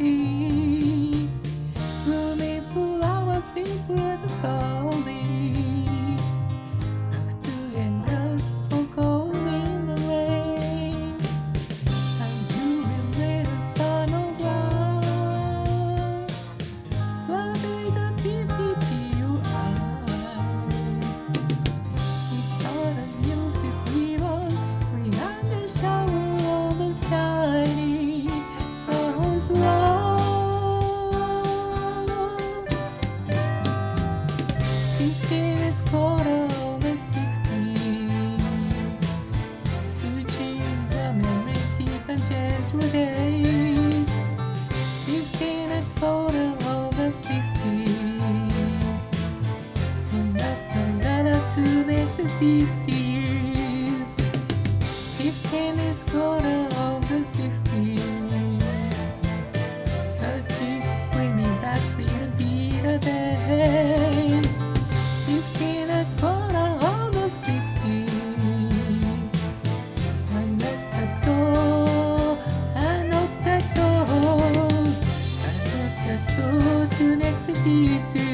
see. Blooming flowers simple as a calling. Love to endless for cold in the rain. And you will let us turn around. Love is the beauty you are. It's not a music we want. We are the shower of the sky. Falls love. 15 is quarter of the 16. Switching the memory deep and gentle days. 15 a quarter of the 16. And that's the letter to the excessive years. 15 is quarter of the 16. Searching, bring me back to the bitter days. 15 a quarter of the 16. I knocked the door, I knocked the door, I knocked the door to the next 15.